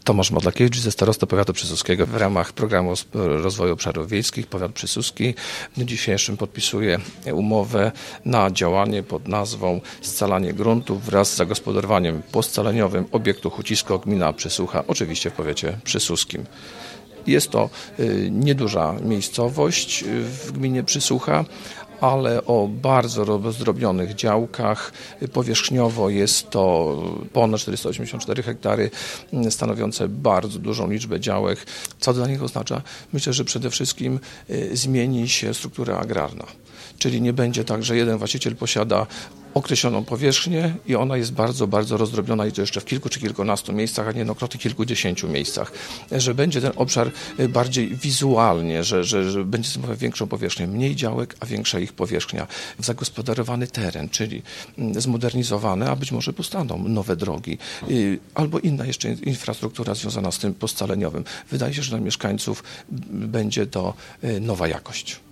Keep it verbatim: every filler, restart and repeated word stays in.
Tomasz Modlakiewicz, wicestarosta powiatu przysuskiego. W ramach programu rozwoju obszarów wiejskich powiat przysuski w dniu dzisiejszym podpisuje umowę na działanie pod nazwą Scalanie gruntów wraz z zagospodarowaniem poscaleniowym obiektu Hucisko, gmina Przysucha, oczywiście w powiecie przysuskim. Jest to nieduża miejscowość w gminie Przysucha, ale o bardzo rozdrobnionych działkach. Powierzchniowo jest to ponad czterysta osiemdziesiąt cztery hektary, stanowiące bardzo dużą liczbę działek. Co to dla nich oznacza? Myślę, że przede wszystkim zmieni się struktura agrarna. Czyli nie będzie tak, że jeden właściciel posiada określoną powierzchnię i ona jest bardzo, bardzo rozdrobniona i to jeszcze w kilku czy kilkunastu miejscach, a niejednokrotnie kilkudziesięciu miejscach. Że będzie ten obszar bardziej wizualnie, że, że, że będzie stanowił większą powierzchnię, mniej działek, a większa ich powierzchnia. Zagospodarowany teren, czyli zmodernizowany, a być może powstaną nowe drogi albo inna jeszcze infrastruktura związana z tym poscaleniowym. Wydaje się, że dla mieszkańców będzie to nowa jakość.